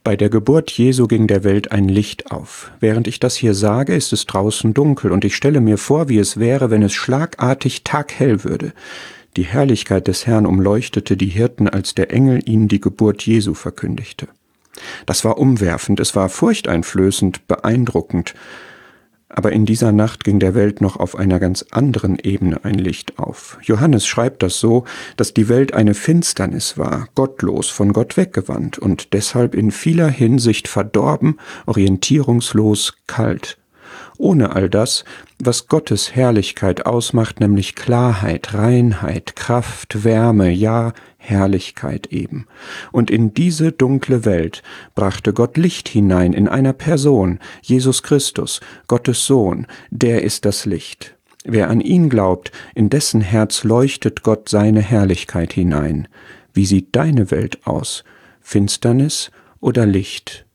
Bei der Geburt Jesu ging der Welt ein Licht auf. Während ich das hier sage, ist es draußen dunkel, und ich stelle mir vor, wie es wäre, wenn es schlagartig taghell würde. Die Herrlichkeit des Herrn umleuchtete die Hirten, als der Engel ihnen die Geburt Jesu verkündigte. Das war umwerfend, es war furchteinflößend, beeindruckend. Aber in dieser Nacht ging der Welt noch auf einer ganz anderen Ebene ein Licht auf. Johannes schreibt das so, dass die Welt eine Finsternis war, gottlos, von Gott weggewandt und deshalb in vieler Hinsicht verdorben, orientierungslos, kalt. Ohne all das, was Gottes Herrlichkeit ausmacht, nämlich Klarheit, Reinheit, Kraft, Wärme, ja, Herrlichkeit eben. Und in diese dunkle Welt brachte Gott Licht hinein in einer Person, Jesus Christus, Gottes Sohn, der ist das Licht. Wer an ihn glaubt, in dessen Herz leuchtet Gott seine Herrlichkeit hinein. Wie sieht deine Welt aus? Finsternis oder Licht?